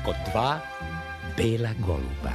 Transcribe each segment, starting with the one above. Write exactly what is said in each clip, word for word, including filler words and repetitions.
od dva bela goluba.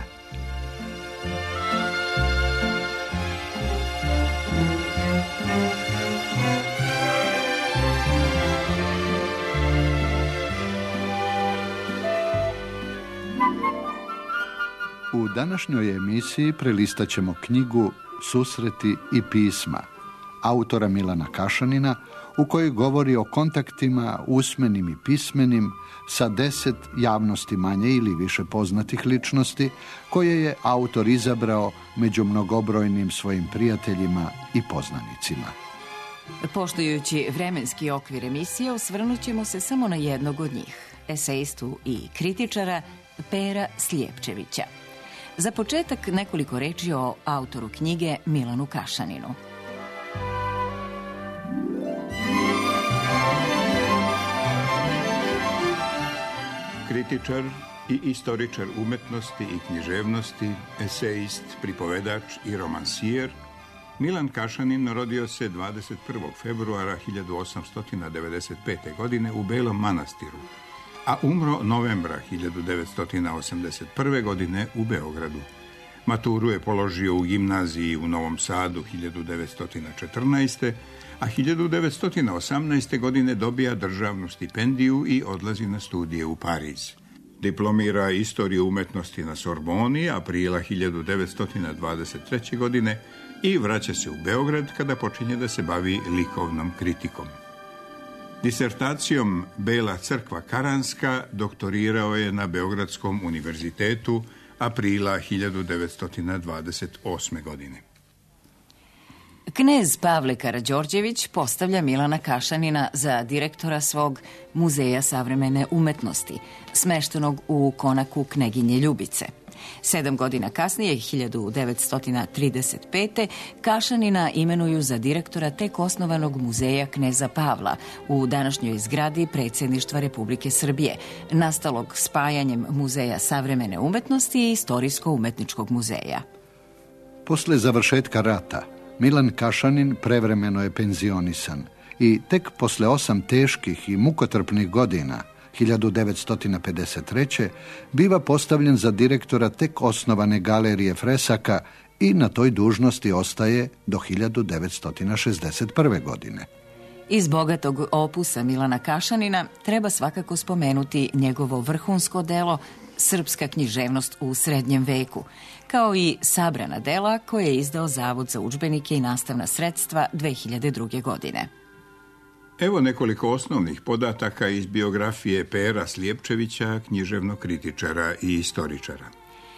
U današnjoj emisiji prelistat ćemo knjigu Susreti i pisma autora Milana Kašanina, u kojoj govori o kontaktima usmenim i pismenim sa deset javnosti manje ili više poznatih ličnosti koje je autor izabrao među mnogobrojnim svojim prijateljima i poznanicima. Poštujući vremenski okvir emisije, osvrnut ćemo se samo na jednog od njih, esejistu i kritičara Pera Slijepčevića. Za početak nekoliko reči o autoru knjige Milanu Kašaninu. Kritičar i istoričar umetnosti i književnosti, esejist, pripovedač i romansijer, Milan Kašanin rodio se dvadeset prvog februara hiljadu osamsto devedeset pete. godine u Belom Manastiru, a umro novembra hiljadu devetsto osamdeset prve. godine u Beogradu. Maturu je položio u gimnaziji u Novom Sadu hiljadu devetsto četrnaeste. a hiljadu devetsto osamnaeste. godine dobija državnu stipendiju i odlazi na studije u Pariz. Diplomira istoriju umetnosti na Sorboni aprila hiljadu devetsto dvadeset treće. godine i vraća se u Beograd kada počinje da se bavi likovnom kritikom. Disertacijom Bela crkva Karanska doktorirao je na Beogradskom univerzitetu aprila hiljadu devetsto dvadeset osme. godine. Knez Pavle Karađorđević postavlja Milana Kašanina za direktora svog Muzeja savremene umetnosti, smeštenog u konaku Kneginje Ljubice. Sedam godina kasnije, hiljadu devetsto trideset pete. Kašanina imenuju za direktora tek osnovanog Muzeja Kneza Pavla u današnjoj zgradi Predsjedništva Republike Srbije, nastalog spajanjem Muzeja savremene umetnosti i Istorijsko-umetničkog muzeja. Posle završetka rata, Milan Kašanin prevremeno je penzionisan i tek posle osam teških i mukotrpnih godina, hiljadu devetsto pedeset treće. biva postavljen za direktora tek osnovane galerije fresaka i na toj dužnosti ostaje do hiljadu devetsto šezdeset prve. godine. Iz bogatog opusa Milana Kašanina treba svakako spomenuti njegovo vrhunsko delo Srpska književnost u srednjem veku, kao i sabrana dela koje je izdao Zavod za udžbenike i nastavna sredstva dve hiljade druge. godine. Evo nekoliko osnovnih podataka iz biografije Pera Slijepčevića, književnog kritičara i istoričara.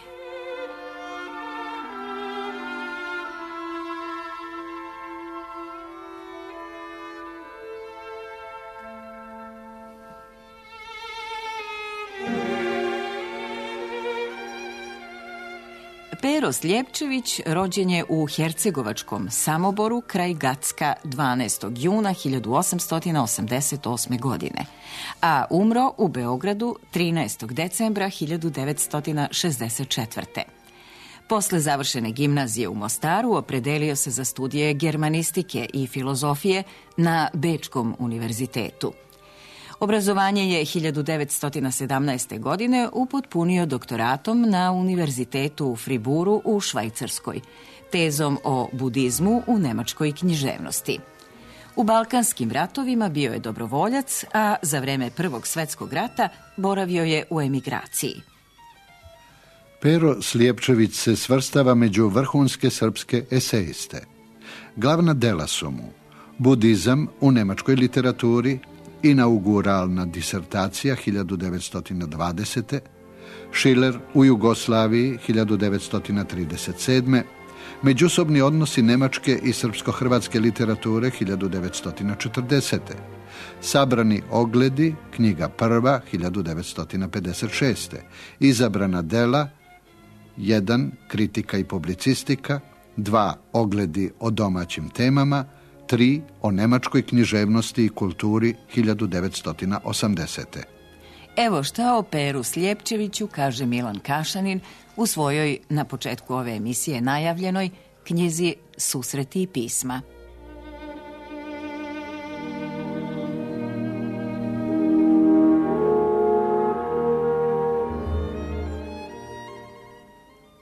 Pero Slijepčević rođen je u hercegovačkom Samoboru kraj Gacka dvanaestog juna hiljadu osamsto osamdeset osme. godine, a umro u Beogradu trinaestog decembra hiljadu devetsto šezdeset četvrte. Posle završene gimnazije u Mostaru opredelio se za studije germanistike i filozofije na Bečkom univerzitetu. Obrazovanje je hiljadu devetsto sedamnaeste. godine upotpunio doktoratom na Univerzitetu u Friburu u Švajcarskoj, tezom o budizmu u nemačkoj književnosti. U Balkanskim ratovima bio je dobrovoljac, a za vreme Prvog svjetskog rata boravio je u emigraciji. Pero Slijepčević se svrstava među vrhunske srpske esejiste. Glavna dela su mu Budizam u nemačkoj literaturi, inauguralna disertacija hiljadu devetsto dvadesete. Schiller u Jugoslaviji hiljadu devetsto trideset sedme. Međusobni odnosi nemačke i srpsko-hrvatske literature hiljadu devetsto četrdesete. Sabrani ogledi, knjiga prva hiljadu devetsto pedeset šeste. Izabrana dela jedan. Kritika i publicistika, dva. Ogledi o domaćim temama, tri. O nemačkoj književnosti i kulturi hiljadu devetsto osamdesete. Evo šta o Peru Slijepčeviću kaže Milan Kašanin u svojoj, na početku ove emisije najavljenoj, knjizi Susreti i pisma.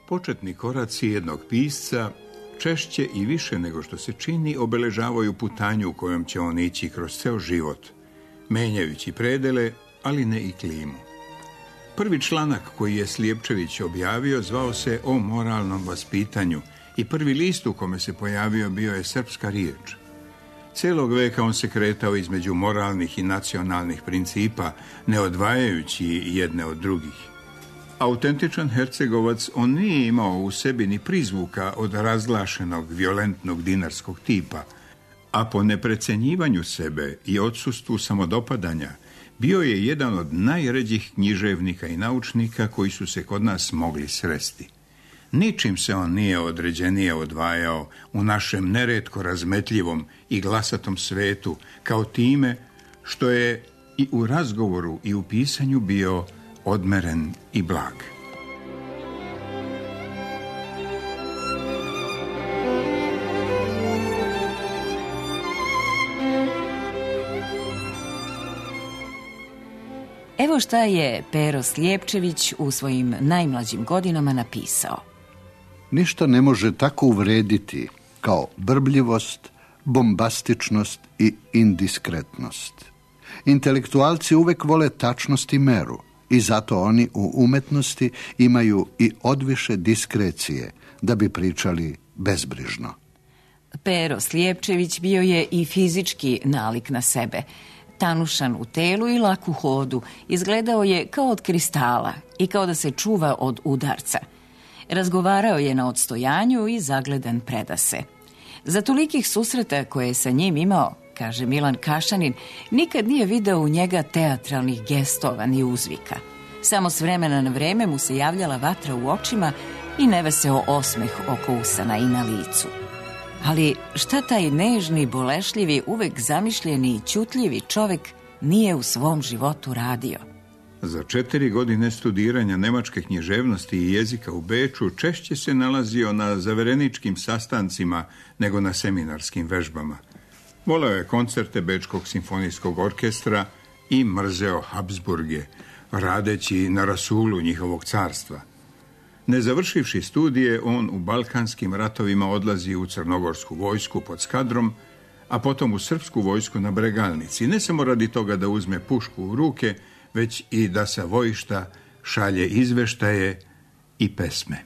Početni koraci jednog pisca češće i više nego što se čini obeležavaju putanju kojom će on ići kroz ceo život, menjajući predele, ali ne i klimu. Prvi članak koji je Slijepčević objavio zvao se O moralnom vaspitanju i prvi list u kome se pojavio bio je Srpska riječ. Celog veka on se kretao između moralnih i nacionalnih principa, ne odvajajući jedne od drugih. Autentičan Hercegovac, on nije imao u sebi ni prizvuka od razglašenog violentnog dinarskog tipa, a po neprecenjivanju sebe i odsustvu samodopadanja bio je jedan od najređih književnika i naučnika koji su se kod nas mogli sresti. Ničim se on nije određenije odvajao u našem neretko razmetljivom i glasatom svetu, kao time što je i u razgovoru i u pisanju bio odmeren i blag. Evo šta je Pero Slijepčević u svojim najmlađim godinama napisao. Ništa ne može tako uvrediti kao brbljivost, bombastičnost i indiskretnost. Intelektualci uvek vole tačnost i meru i zato oni u umetnosti imaju i odviše diskrecije da bi pričali bezbrižno. Pero Slijepčević bio je i fizički nalik na sebe. Tanušan u telu i lak u hodu, izgledao je kao od kristala i kao da se čuva od udarca. Razgovarao je na odstojanju i zagledan predase. Za tolikih susreta koje je sa njim imao, kaže Milan Kašanin, nikad nije video u njega teatralnih gestova ni uzvika. Samo s vremena na vreme mu se javljala vatra u očima i neveseo osmeh oko usana i na licu. Ali šta taj nežni, bolešljivi, uvek zamišljeni i ćutljivi čovek nije u svom životu radio? Za četiri godine studiranja nemačke književnosti i jezika u Beču češće se nalazio na zavereničkim sastancima nego na seminarskim vežbama. Voleo je koncerte Bečkog simfonijskog orkestra i mrzeo Habsburge, radeći na rasulu njihovog carstva. Ne završivši studije, on u balkanskim ratovima odlazi u crnogorsku vojsku pod Skadrom, a potom u srpsku vojsku na Bregalnici, ne samo radi toga da uzme pušku u ruke, već i da sa vojišta šalje izveštaje i pesme.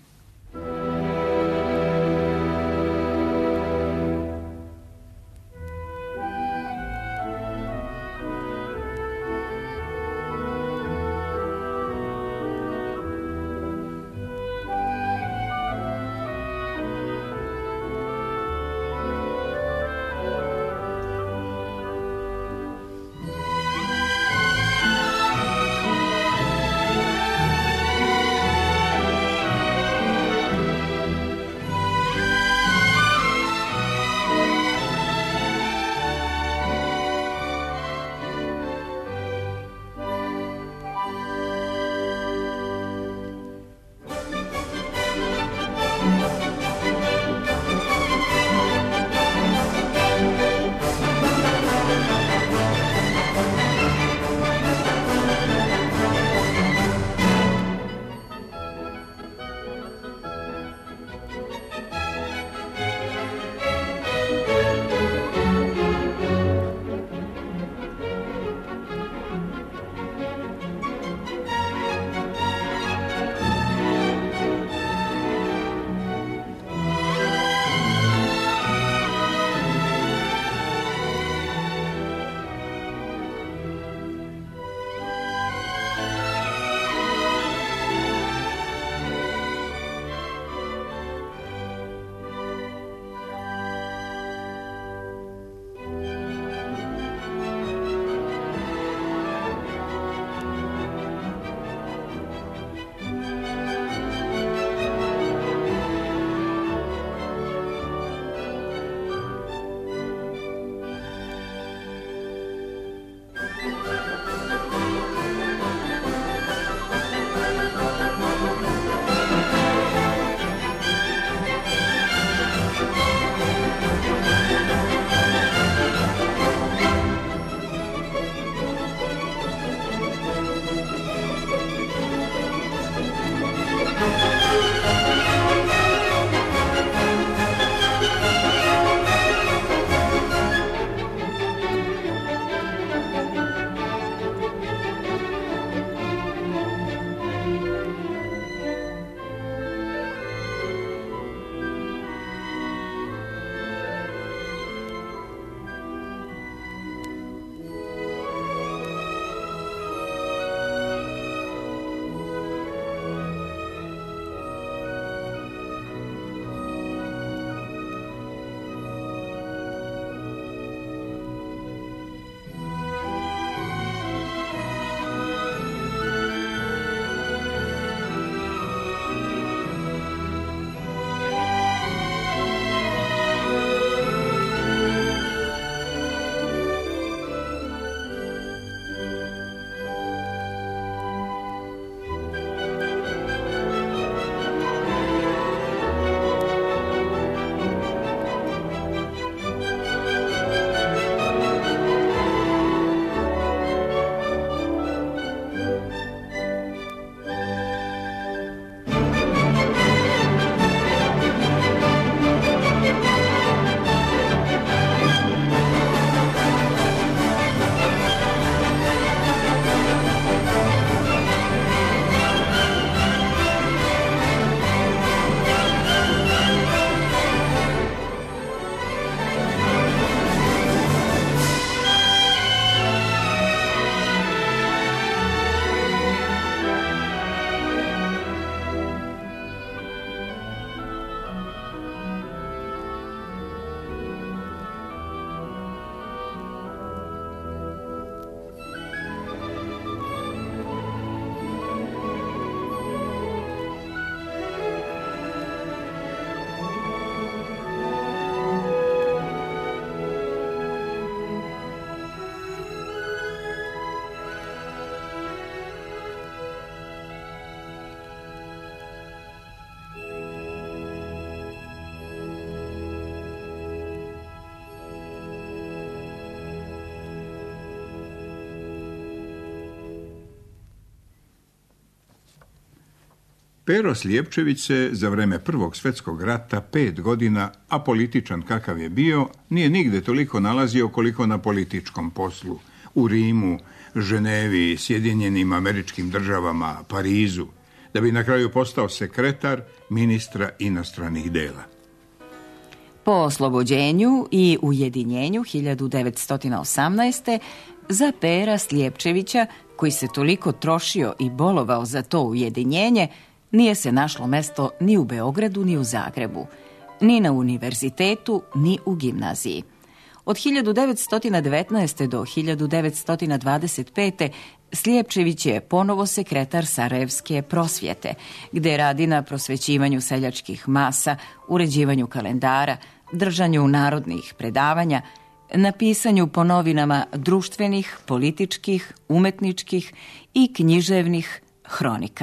Pero Slijepčević se za vreme Prvog svjetskog rata pet godina, a političan kakav je bio, nije nigde toliko nalazio koliko na političkom poslu. U Rimu, Ženevi, Sjedinjenim Američkim Državama, Parizu, da bi na kraju postao sekretar ministra inostranih dela. Po oslobođenju i ujedinjenju hiljadu devetsto osamnaeste. za Pera Slijepčevića, koji se toliko trošio i bolovao za to ujedinjenje, nije se našlo mesto ni u Beogradu ni u Zagrebu, ni na univerzitetu ni u gimnaziji. Od hiljadu devetsto devetnaeste. do hiljadu devetsto dvadeset pete. Slijepčević je ponovo sekretar Sarajevske prosvjete, gde radi na prosvećivanju seljačkih masa, uređivanju kalendara, držanju narodnih predavanja, na pisanju po novinama društvenih, političkih, umetničkih i književnih hronika.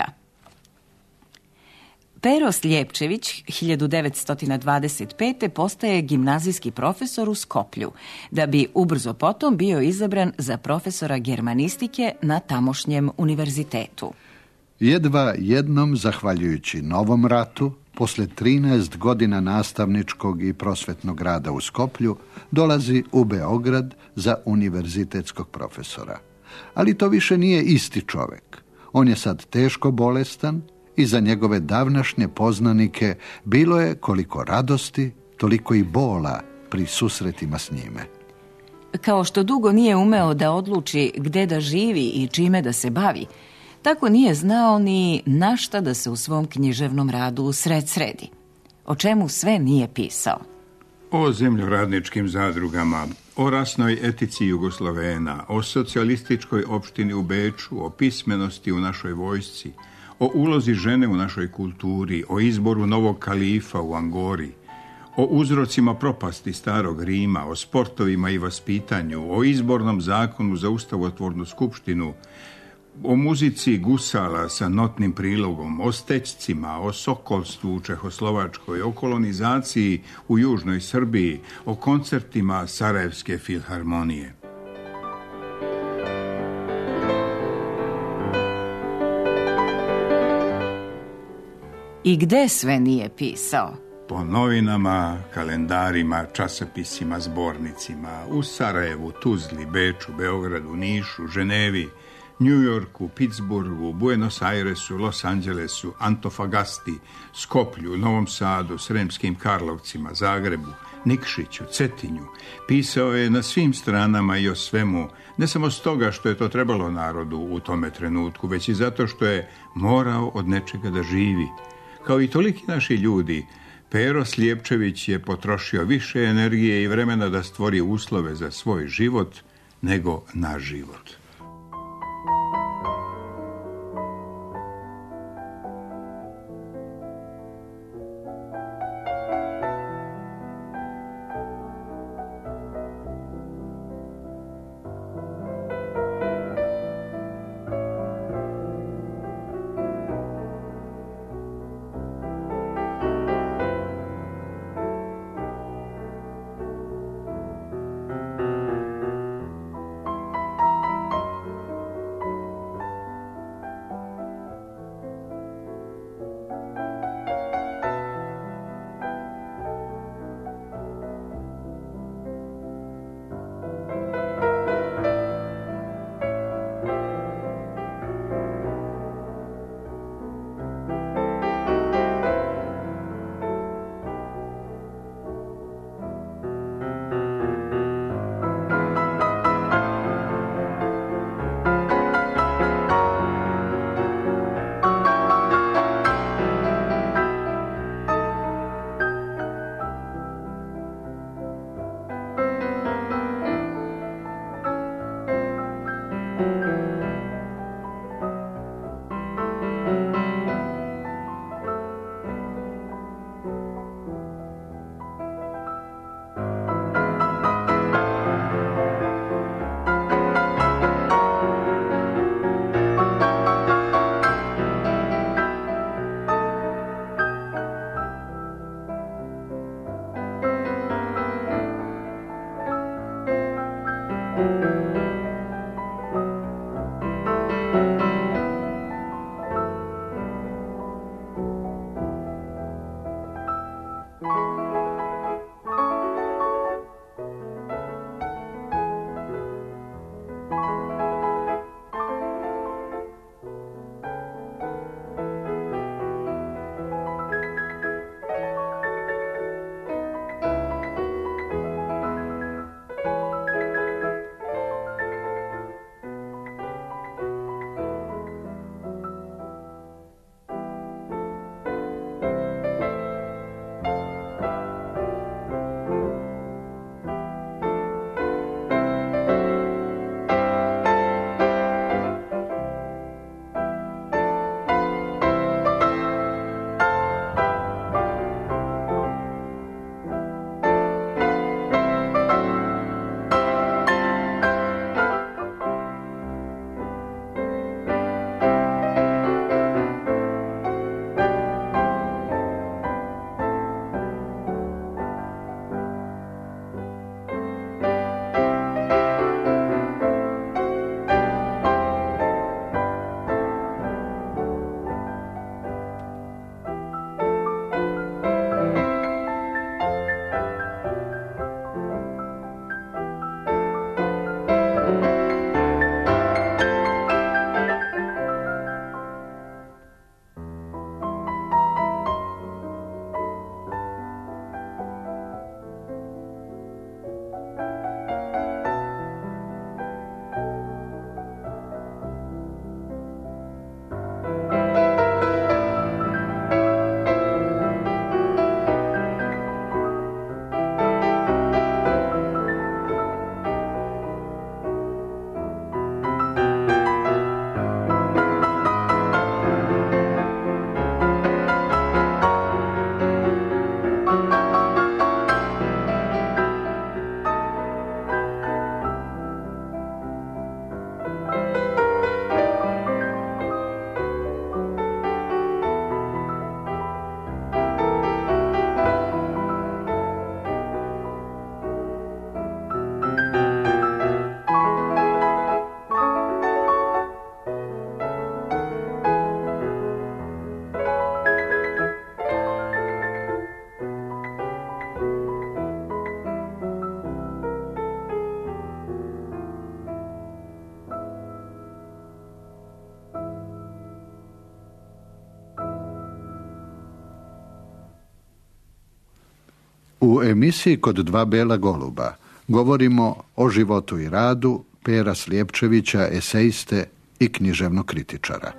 Pero Slijepčević hiljadu devetsto dvadeset pete. postaje gimnazijski profesor u Skoplju, da bi ubrzo potom bio izabran za profesora germanistike na tamošnjem univerzitetu. Jedva jednom, zahvaljujući novom ratu, posle trinaest godina nastavničkog i prosvetnog rada u Skoplju, dolazi u Beograd za univerzitetskog profesora. Ali to više nije isti čovek. On je sad teško bolestan i za njegove davnašnje poznanike bilo je koliko radosti, toliko i bola pri susretima s njime. Kao što dugo nije umeo da odluči gde da živi i čime da se bavi, tako nije znao ni na šta da se u svom književnom radu sred sredi. O čemu sve nije pisao. O zemljoradničkim zadrugama, o rasnoj etici Jugoslovena, o socijalističkoj opštini u Beču, o pismenosti u našoj vojsci, o ulozi žene u našoj kulturi, o izboru novog kalifa u Angori, o uzrocima propasti starog Rima, o sportovima i vaspitanju, o izbornom zakonu za ustavotvornu skupštinu, o muzici gusala sa notnim prilogom, o stećcima, o sokolstvu u Čehoslovačkoj, o kolonizaciji u južnoj Srbiji, o koncertima Sarajevske filharmonije. I gde sve nije pisao? Po novinama, kalendarima, časopisima, zbornicima, u Sarajevu, Tuzli, Beču, Beogradu, Nišu, Ženevi, Njujorku, Pittsburghu, Buenos Airesu, Los Angelesu, Antofagasti, Skoplju, Novom Sadu, Sremskim Karlovcima, Zagrebu, Nikšiću, Cetinju. Pisao je na svim stranama i o svemu, ne samo stoga što je to trebalo narodu u tome trenutku, već i zato što je morao od nečega da živi. Kao i toliki naši ljudi, Pero Slijepčević je potrošio više energije i vremena da stvori uslove za svoj život nego naš život. U emisiji Kod dva bela goluba govorimo o životu i radu Pera Slijepčevića, eseiste i književnog kritičara.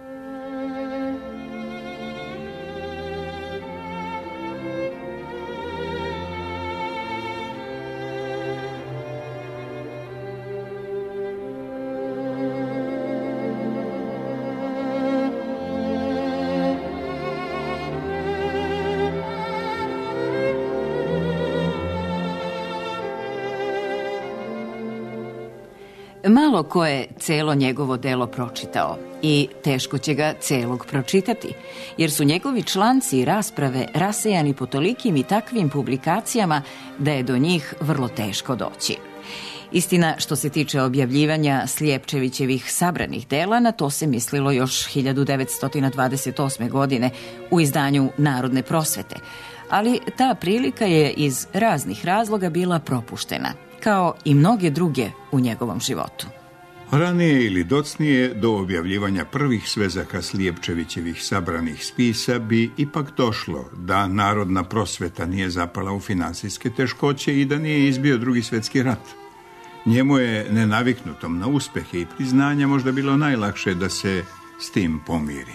Malo ko je celo njegovo delo pročitao i teško će ga celog pročitati, jer su njegovi članci i rasprave rasejani po tolikim i takvim publikacijama da je do njih vrlo teško doći. Istina, što se tiče objavljivanja Slijepčevićevih sabranih dela, na to se mislilo još hiljadu devetsto dvadeset osme. godine u izdanju Narodne prosvete, ali ta prilika je iz raznih razloga bila propuštena, kao i mnoge druge u njegovom životu. Ranije ili docnije do objavljivanja prvih svezaka Slijepčevićevih sabranih spisa bi ipak došlo da Narodna prosveta nije zapala u finansijske teškoće i da nije izbio Drugi svjetski rat. Njemu je, nenaviknutom na uspehe i priznanja, možda bilo najlakše da se s tim pomiri.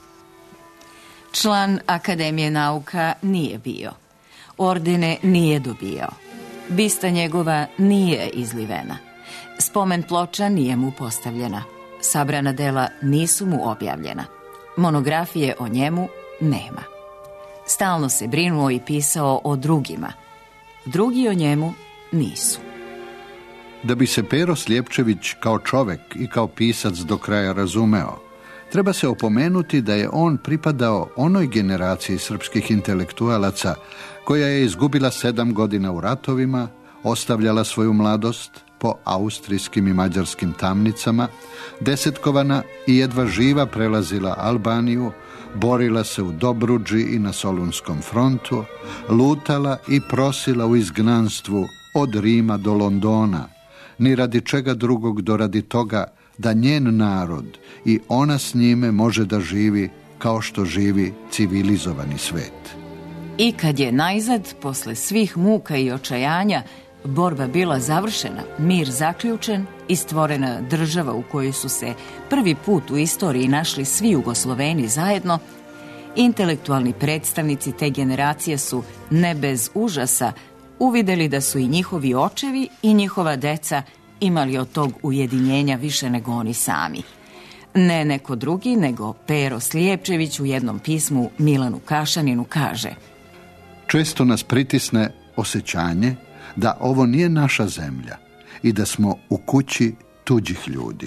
Član Akademije nauka nije bio. Ordene nije dobijao. Bista njegova nije izlivena. Spomen ploča nije mu postavljena. Sabrana dela nisu mu objavljena. Monografije o njemu nema. Stalno se brinuo i pisao o drugima. Drugi o njemu nisu. Da bi se Pero Slijepčević kao čovek i kao pisac do kraja razumeo, treba se opomenuti da je on pripadao onoj generaciji srpskih intelektualaca koja je izgubila sedam godina u ratovima, ostavljala svoju mladost po austrijskim i mađarskim tamnicama, desetkovana i jedva živa prelazila Albaniju, borila se u Dobruđi i na Solunskom frontu, lutala i prosila u izgnanstvu od Rima do Londona, ni radi čega drugog do radi toga da njen narod i ona s njime može da živi kao što živi civilizovani svet. I kad je najzad, posle svih muka i očajanja, borba bila završena, mir zaključen i stvorena država u kojoj su se prvi put u istoriji našli svi Jugosloveni zajedno, intelektualni predstavnici te generacije su, ne bez užasa, uvideli da su i njihovi očevi i njihova deca imali od tog ujedinjenja više nego oni sami. Ne neko drugi, nego Pero Slijepčević u jednom pismu Milanu Kašaninu kaže: često nas pritisne osjećanje da ovo nije naša zemlja i da smo u kući tuđih ljudi.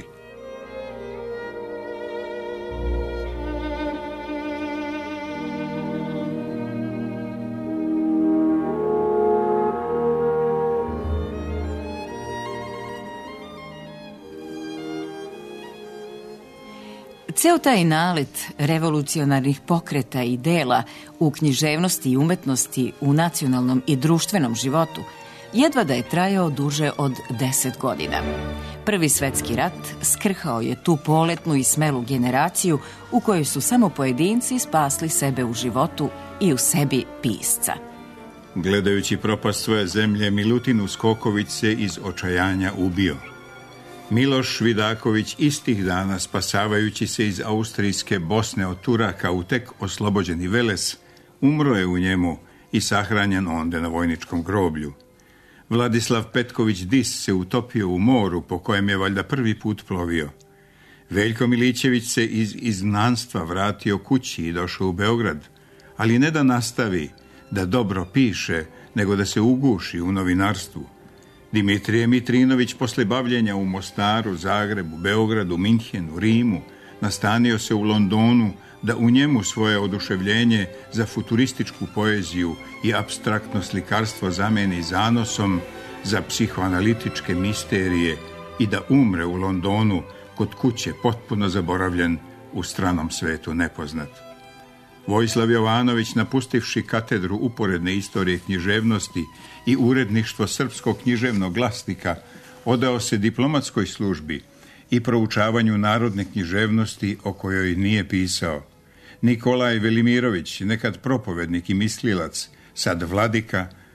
Ceo taj nalet revolucionarnih pokreta i dela u književnosti i umetnosti, u nacionalnom i društvenom životu, jedva da je trajao duže od deset godina. Prvi svetski rat skrhao je tu poletnu i smelu generaciju u kojoj su samo pojedinci spasli sebe u životu i u sebi pisca. Gledajući propast svoje zemlje, Milutin Uskoković se iz očajanja ubio. Miloš Vidaković istih dana, spasavajući se iz austrijske Bosne od Turaka u tek oslobođeni Veles, umro je u njemu i sahranjen onde na vojničkom groblju. Vladislav Petković Dis se utopio u moru po kojem je valjda prvi put plovio. Veljko Milićević se iz izgnanstva vratio kući i došao u Beograd, ali ne da nastavi da dobro piše, nego da se uguši u novinarstvu. Dimitrije Mitrinović posle bavljenja u Mostaru, Zagrebu, Beogradu, Minhenu, Rimu nastanio se u Londonu da u njemu svoje oduševljenje za futurističku poeziju i apstraktno slikarstvo zameni zanosom za psihoanalitičke misterije i da umre u Londonu kod kuće potpuno zaboravljen, u stranom svetu nepoznat. Vojislav Jovanović, napustivši katedru uporedne istorije književnosti i uredništvo Srpskog književnog glasnika, odao se diplomatskoj službi i proučavanju narodne književnosti o kojoj nije pisao. Nikolaj Velimirović, nekad propovednik i mislilac, sad vladika,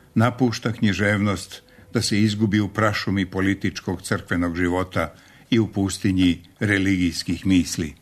napušta književnost da se izgubi u prašumi političkog crkvenog života i u pustinji religijskih misli.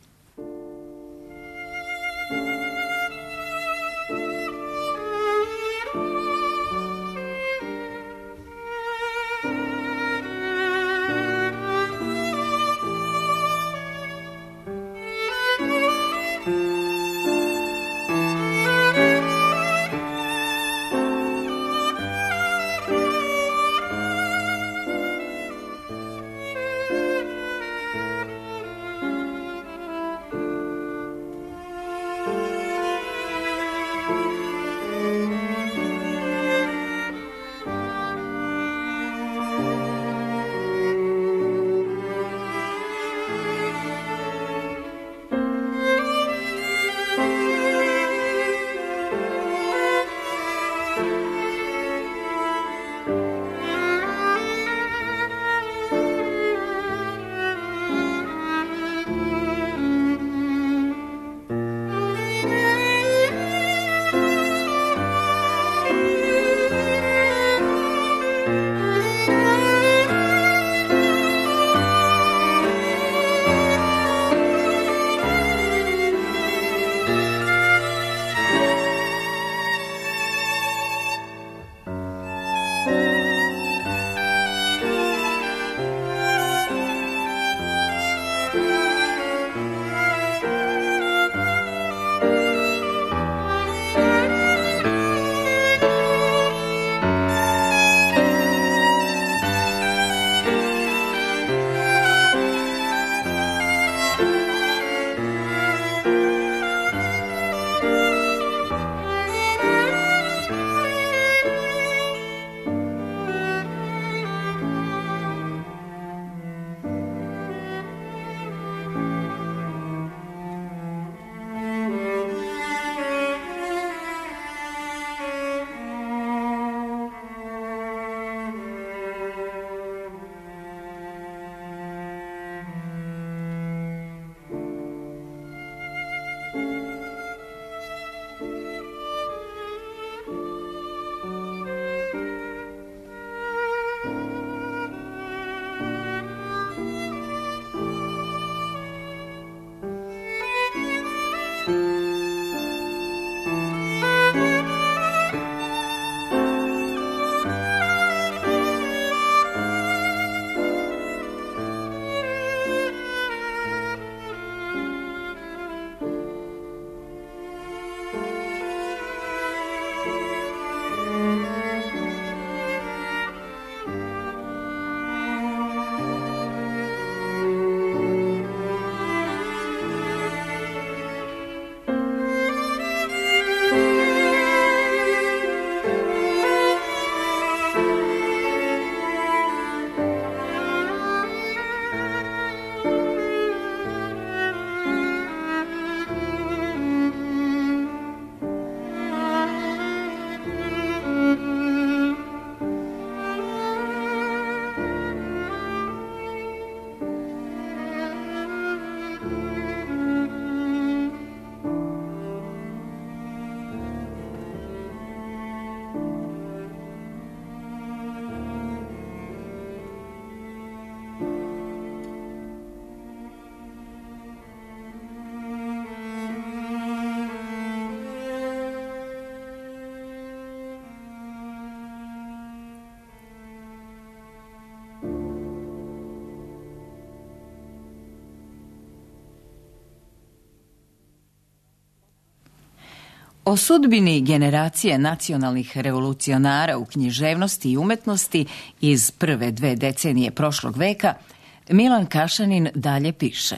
O sudbini generacije nacionalnih revolucionara u književnosti i umetnosti iz prve dve decenije prošlog veka Milan Kašanin dalje piše.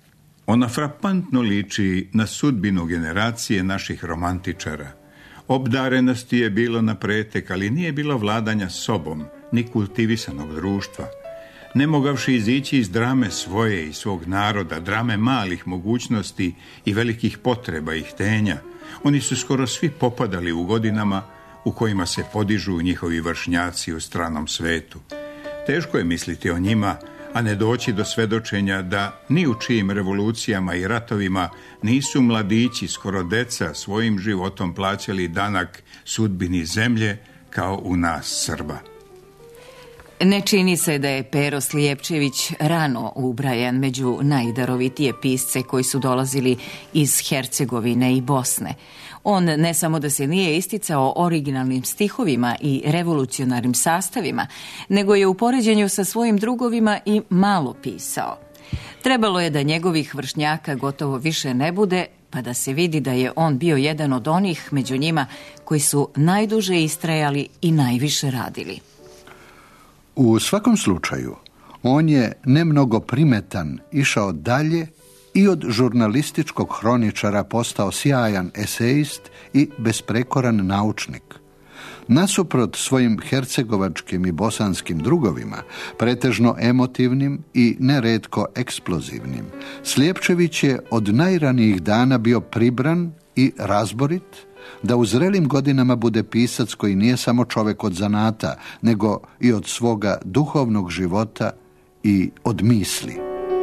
Ona frapantno liči na sudbinu generacije naših romantičara. Obdarenosti je bilo na pretek, ali nije bilo vladanja sobom, ni kultivisanog društva. Ne mogavši izići iz drame svoje i svog naroda, drame malih mogućnosti i velikih potreba i htenja, oni su skoro svi popadali u godinama u kojima se podižu njihovi vršnjaci u stranom svetu. Teško je misliti o njima, a ne doći do svedočenja da ni u čijim revolucijama i ratovima nisu mladići, skoro deca, svojim životom plaćali danak sudbini zemlje, kao u nas Srba. Ne čini se da je Pero Slijepčević rano ubrajan među najdarovitije pisce koji su dolazili iz Hercegovine i Bosne. On ne samo da se nije isticao originalnim stihovima i revolucionarnim sastavima, nego je u poređenju sa svojim drugovima i malo pisao. Trebalo je da njegovih vršnjaka gotovo više ne bude, pa da se vidi da je on bio jedan od onih među njima koji su najduže istrajali i najviše radili. U svakom slučaju, on je nemnogo primetan išao dalje i od žurnalističkog hroničara postao sjajan esejist i besprekoran naučnik. Nasuprot svojim hercegovačkim i bosanskim drugovima, pretežno emotivnim i neretko eksplozivnim, Slijepčević je od najranijih dana bio pribran i razborit, da u zrelim godinama bude pisac koji nije samo čovjek od zanata, nego i od svoga duhovnog života i od misli.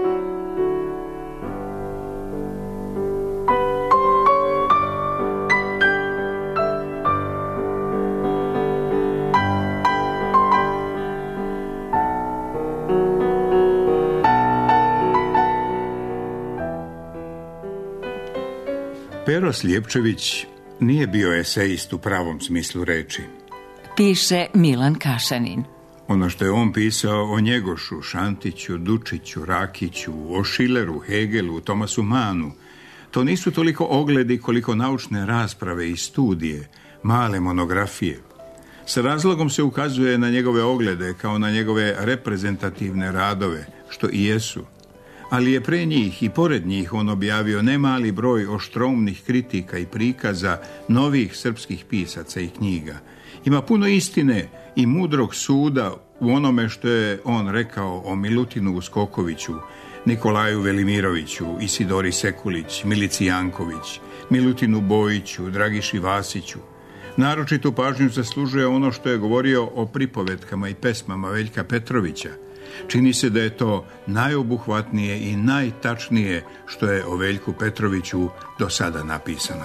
Pero Slijepčević nije bio esejist u pravom smislu reči. Piše Milan Kašanin. Ono što je on pisao o Njegošu, Šantiću, Dučiću, Rakiću, o Šileru, Hegelu, Tomasu Manu, to nisu toliko ogledi koliko naučne rasprave i studije, male monografije. Sa razlogom se ukazuje na njegove oglede kao na njegove reprezentativne radove, što i jesu. Ali je pre njih i pored njih on objavio nemali broj oštroumnih kritika i prikaza novih srpskih pisaca i knjiga. Ima puno istine i mudrog suda u onome što je on rekao o Milutinu Uskokoviću, Nikolaju Velimiroviću, Isidori Sekulić, Milici Janković, Milutinu Bojiću, Dragiši Vasiću. Naročitu pažnju zaslužuje ono što je govorio o pripovetkama i pesmama Veljka Petrovića. Čini se da je to najobuhvatnije i najtačnije što je o Veljku Petroviću do sada napisano.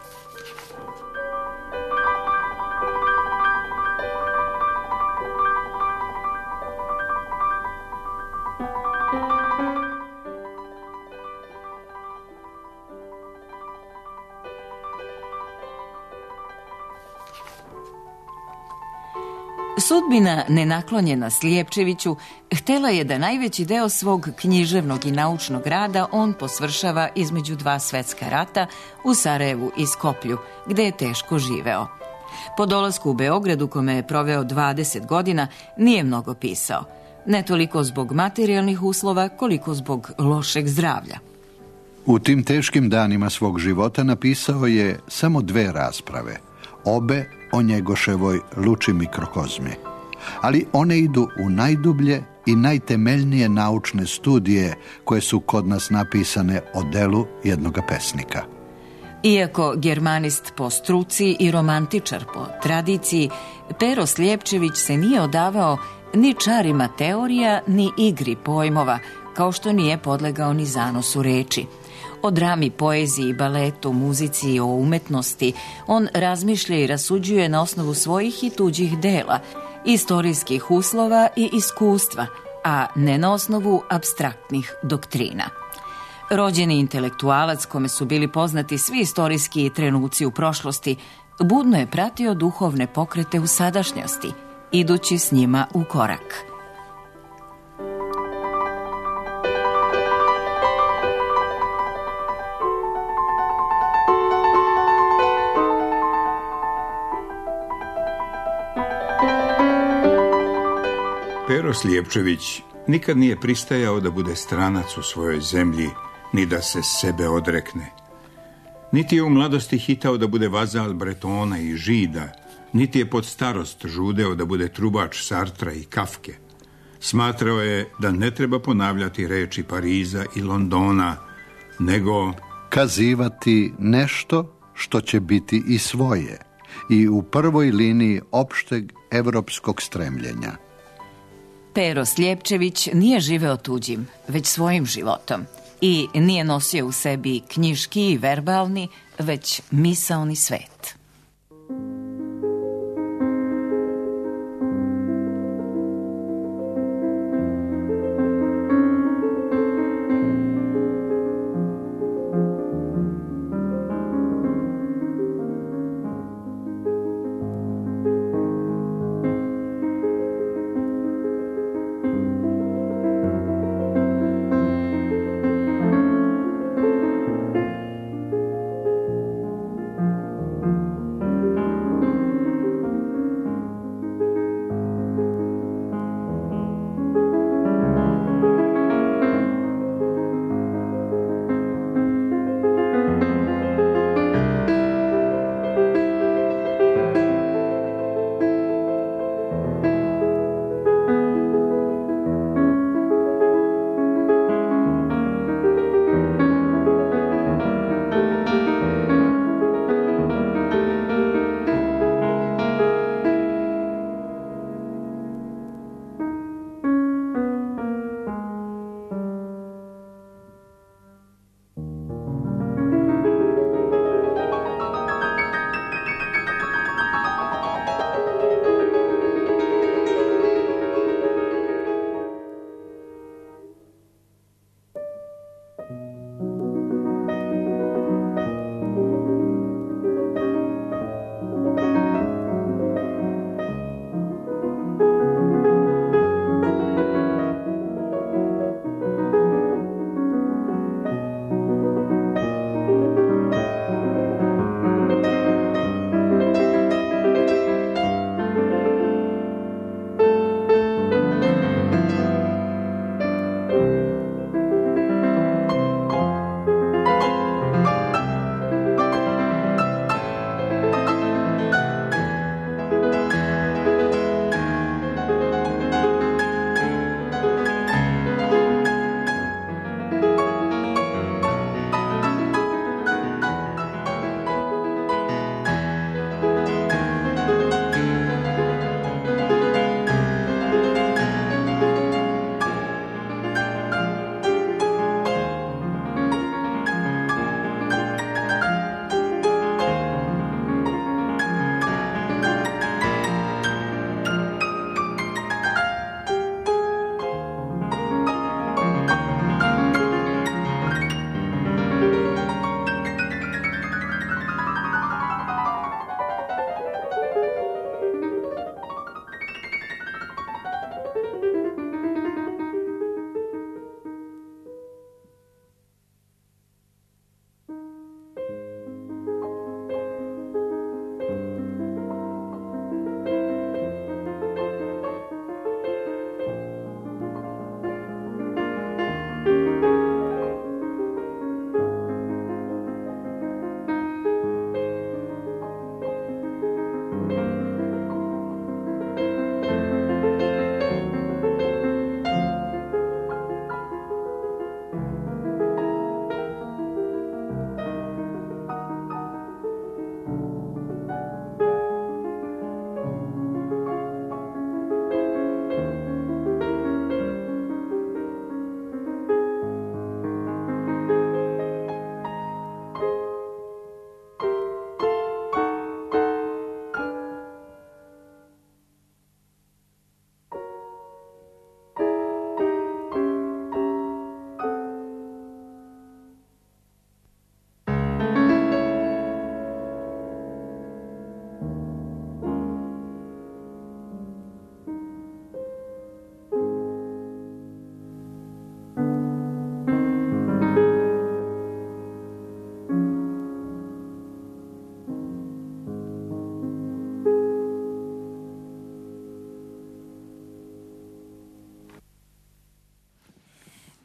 Sudbina nenaklonjena Slijepčeviću htjela je da najveći deo svog književnog i naučnog rada on posvršava između dva svetska rata u Sarajevu i Skoplju, gde je teško živeo. Po dolasku u Beograd, u kome je proveo dvadeset godina, nije mnogo pisao. Ne toliko zbog materijalnih uslova, koliko zbog lošeg zdravlja. U tim teškim danima svog života napisao je samo dve rasprave, obe o Njegoševoj Luči mikrokozmi. Ali one idu u najdublje i najtemeljnije naučne studije koje su kod nas napisane o delu jednoga pesnika. Iako germanist po struci i romantičar po tradiciji, Pero Slijepčević se nije odavao ni čarima teorija, ni igri pojmova, kao što nije podlegao ni zanosu reči. O drami, poeziji, baletu, muzici, o umetnosti on razmišlja i rasuđuje na osnovu svojih i tuđih dela, istorijskih uslova i iskustva, a ne na osnovu apstraktnih doktrina. Rođeni intelektualac, kome su bili poznati svi istorijski trenuci u prošlosti, budno je pratio duhovne pokrete u sadašnjosti, idući s njima u korak. Pero Slijepčević nikad nije pristajao da bude stranac u svojoj zemlji, ni da se sebe odrekne. Niti je u mladosti hitao da bude vazal Bretona i Žida, niti je pod starost žudeo da bude trubač Sartra i Kafke. Smatrao je da ne treba ponavljati reči Pariza i Londona, nego kazivati nešto što će biti i svoje i u prvoj liniji opšteg evropskog stremljenja. Pero Slijepčević nije živeo tuđim, već svojim životom i nije nosio u sebi knjiški i verbalni, već misaoni svet.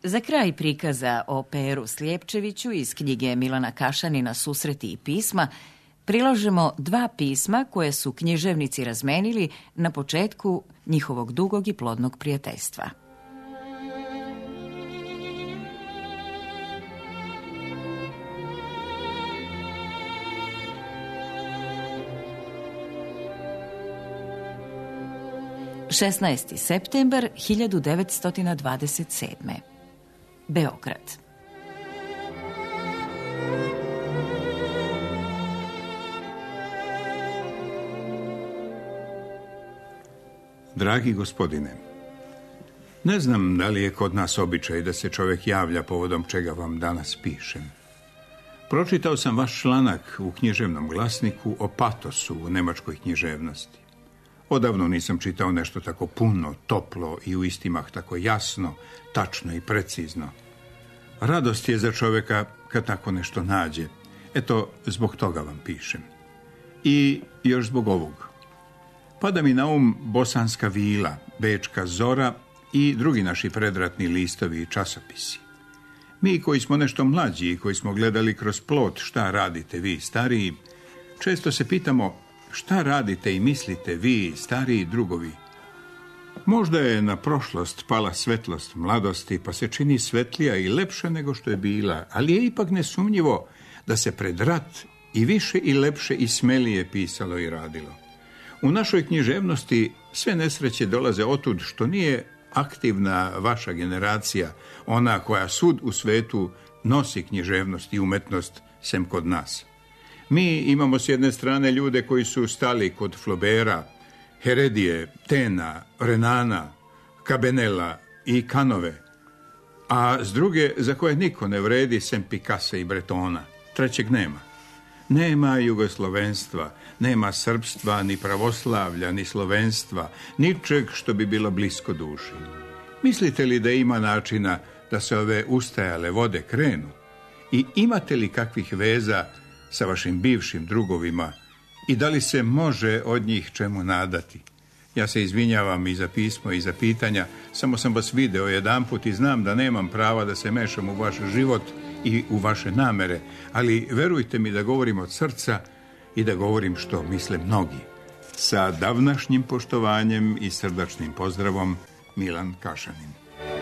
Za kraj prikaza o Peru Slijepčeviću iz knjige Milana Kašanina Susreti i pisma prilažemo dva pisma koje su književnici razmenili na početku njihovog dugog i plodnog prijateljstva. šesnaesti septembar hiljadu devetsto dvadeset sedme. Beograd. Dragi gospodine, ne znam da li je kod nas običaj da se čovjek javlja povodom čega vam danas pišem. Pročitao sam vaš članak u književnom glasniku o patosu u nemačkoj književnosti. Odavno nisam čitao nešto tako puno, toplo i u istimah tako jasno, tačno i precizno. Radost je za čovjeka kad tako nešto nađe. Eto, zbog toga vam pišem. I još zbog ovog. Pada mi na um Bosanska vila, Bečka zora i drugi naši predratni listovi i časopisi. Mi koji smo nešto mlađi i koji smo gledali kroz plot šta radite vi stariji, često se pitamo šta radite i mislite vi stariji drugovi. Možda je na prošlost pala svetlost mladosti pa se čini svetlija i lepša nego što je bila, ali je ipak nesumnjivo da se pred rat i više i lepše i smelije pisalo i radilo. U našoj književnosti sve nesreće dolaze otud što nije aktivna vaša generacija, ona koja sud u svetu nosi književnost i umetnost sem kod nas. Mi imamo s jedne strane ljude koji su stali kod Flaubera, Heredije, Tena, Renana, Cabanela i Canove, a s druge za koje niko ne vredi sem Picassa i Bretona. Trećeg nema. Nema jugoslovenstva, nema srpstva, ni pravoslavlja, ni slovenstva, ničeg što bi bilo blisko duši. Mislite li da ima načina da se ove ustajale vode krenu? I imate li kakvih veza sa vašim bivšim drugovima i da li se može od njih čemu nadati? Ja se izvinjavam i za pismo i za pitanja, samo sam vas video jedanput i znam da nemam prava da se mešam u vaš život i u vaše namere, ali verujte mi da govorim od srca i da govorim što misle mnogi. Sa davnašnjim poštovanjem i srdačnim pozdravom, Milan Kašanin.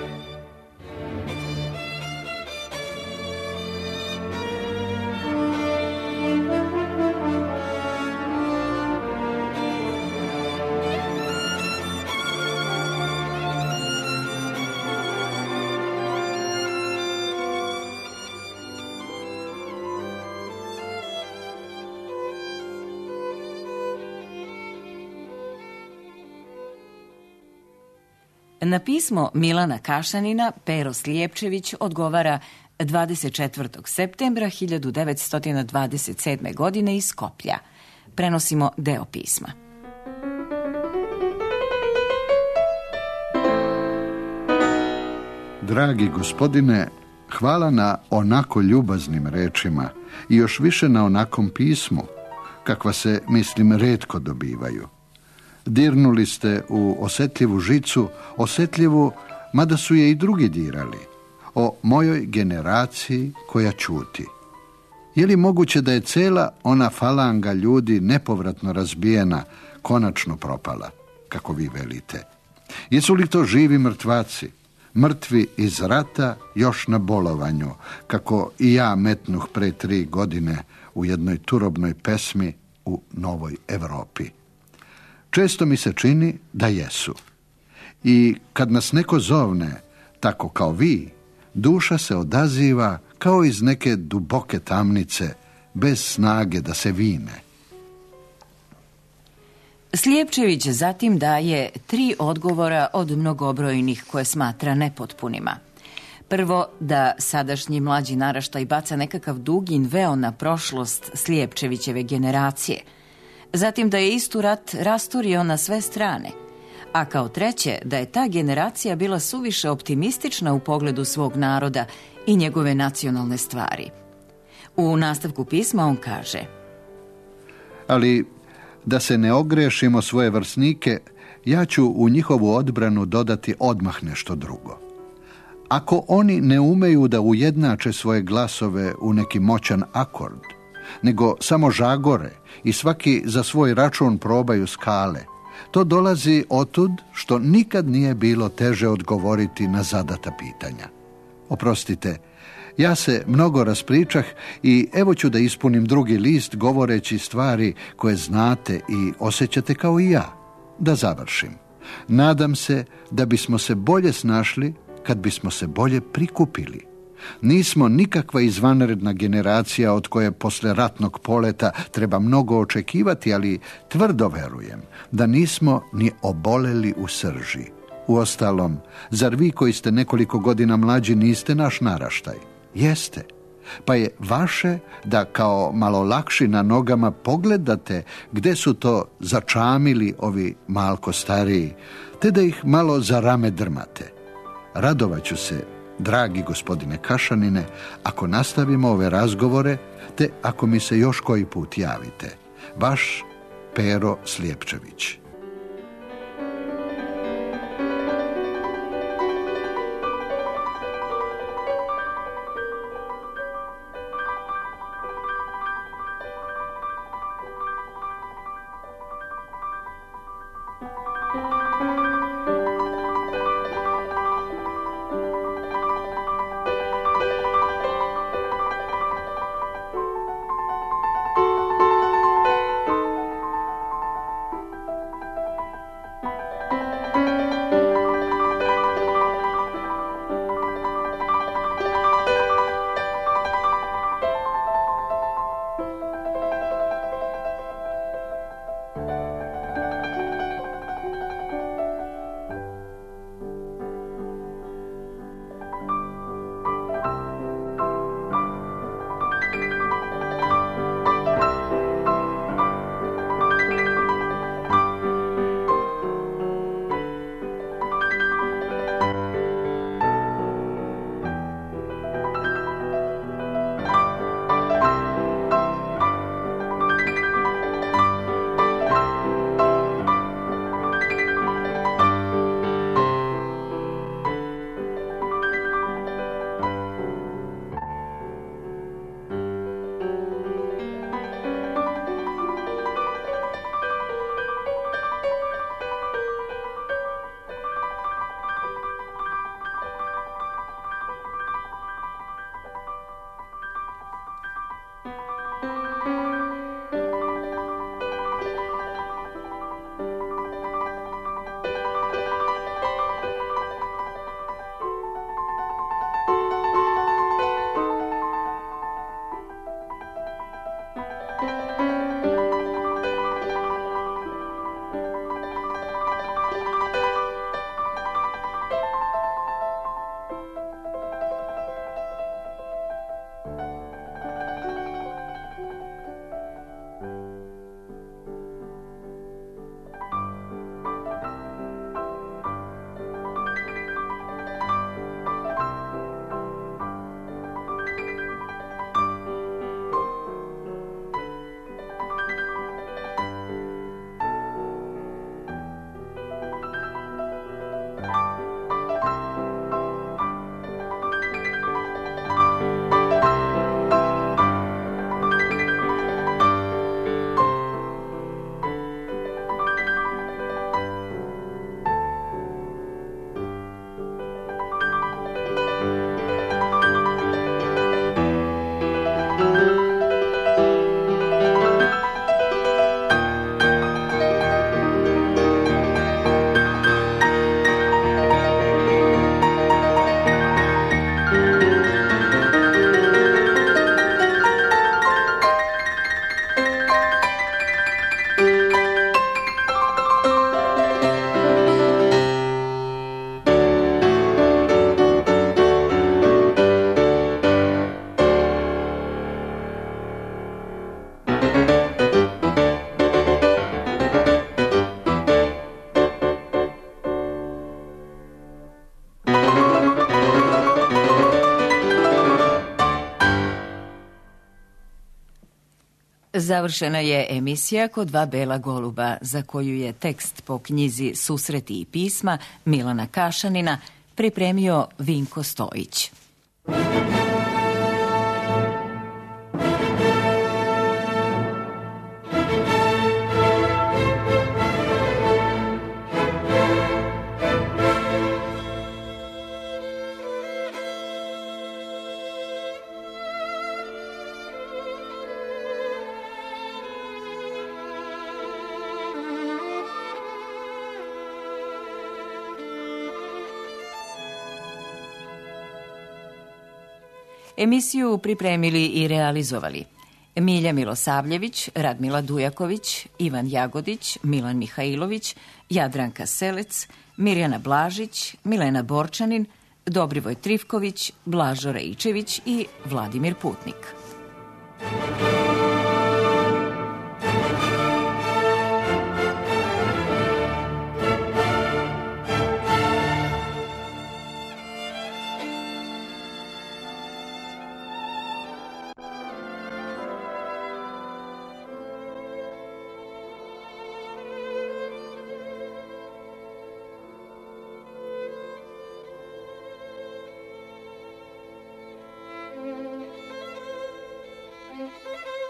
Na pismo Milana Kašanina Pero Slijepčević odgovara dvadeset četvrtog septembra hiljadu devetsto dvadeset sedme. godine iz Skoplja. Prenosimo deo pisma. Dragi gospodine, hvala na onako ljubaznim rečima i još više na onakom pismu, kakva se, mislim, retko dobivaju. Dirnuli ste u osjetljivu žicu, osjetljivu, mada su je i drugi dirali, o mojoj generaciji koja ćuti. Je li moguće da je cela ona falanga ljudi nepovratno razbijena, konačno propala, kako vi velite? Jesu li to živi mrtvaci, mrtvi iz rata još na bolovanju, kako i ja metnuh pre tri godine u jednoj turobnoj pesmi u Novoj Evropi? Često mi se čini da jesu. I kad nas neko zovne, tako kao vi, duša se odaziva kao iz neke duboke tamnice, bez snage da se vine. Slijepčević zatim daje tri odgovora od mnogobrojnih koje smatra nepotpunima. Prvo, da sadašnji mlađi naraštaj baca nekakav dugin veo na prošlost Slijepčevićeve generacije. Zatim da je istu rat rasturio na sve strane. A kao treće, da je ta generacija bila suviše optimistična u pogledu svog naroda i njegove nacionalne stvari. U nastavku pisma on kaže: Ali da se ne ogrešimo svoje vrstnike, ja ću u njihovu odbranu dodati odmah nešto drugo. Ako oni ne umeju da ujednače svoje glasove u neki moćan akord, nego samo žagore i svaki za svoj račun probaju skale, to dolazi otud što nikad nije bilo teže odgovoriti na zadata pitanja. Oprostite, ja se mnogo raspričah i evo ću da ispunim drugi list govoreći stvari koje znate i osjećate kao i ja. Da završim. Nadam se da bismo se bolje snašli kad bismo se bolje prikupili. Nismo nikakva izvanredna generacija od koje posle ratnog poleta treba mnogo očekivati, ali tvrdo verujem da nismo ni oboleli u srži. Uostalom, zar vi koji ste nekoliko godina mlađi niste naš naraštaj? Jeste. Pa je vaše da kao malo lakši na nogama pogledate gde su to začamili ovi malko stariji, te da ih malo za rame drmate. Radovaću se, dragi gospodine Kašanine, ako nastavimo ove razgovore, te ako mi se još koji put javite. Vaš Pero Slijepčević. Završena je emisija Ko dva bela goluba, za koju je tekst po knjizi Susreti i pisma Milana Kašanina pripremio Vinko Stojić. Emisiju pripremili i realizovali Milja Milosavljević, Radmila Dujaković, Ivan Jagodić, Milan Mihajlović, Jadranka Selec, Mirjana Blažić, Milena Borčanin, Dobrivoj Trifković, Blažo Rejčević i Vladimir Putnik. Thank you.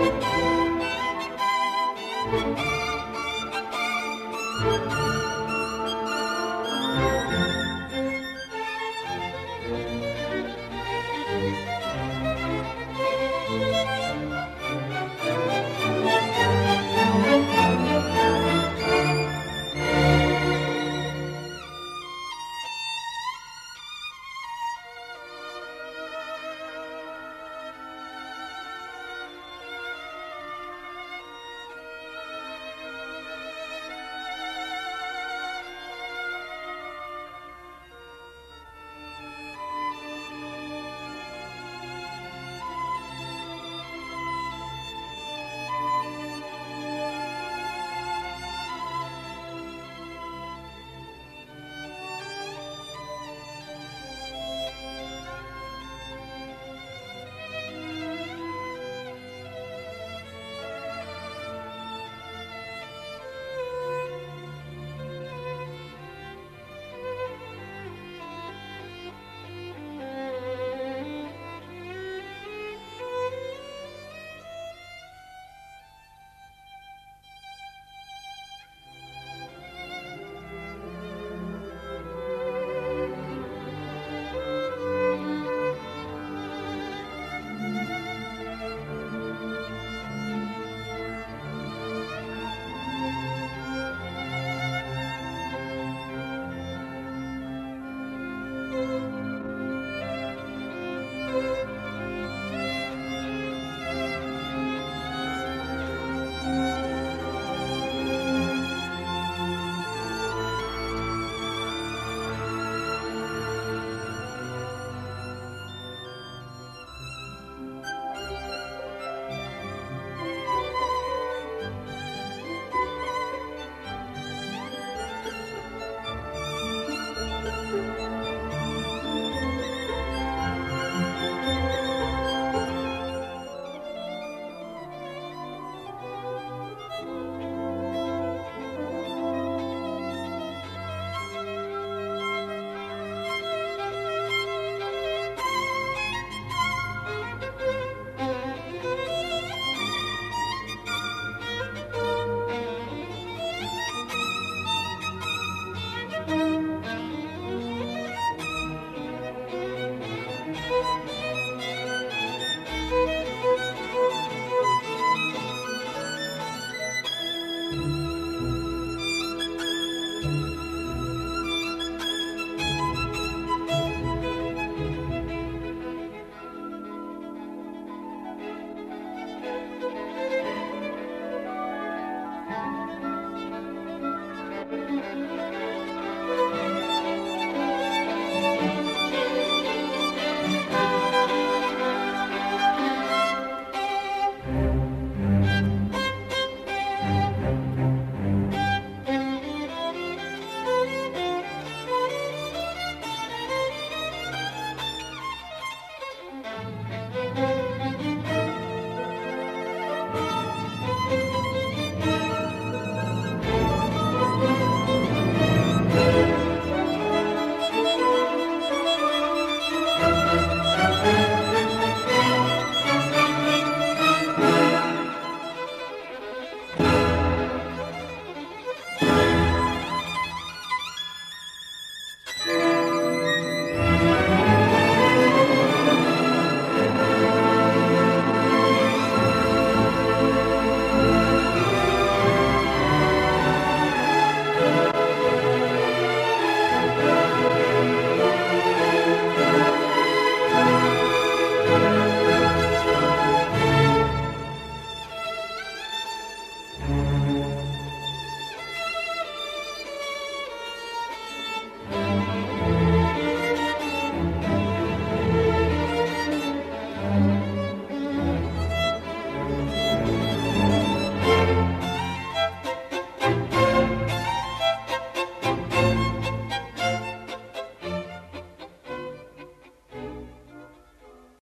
Thank you.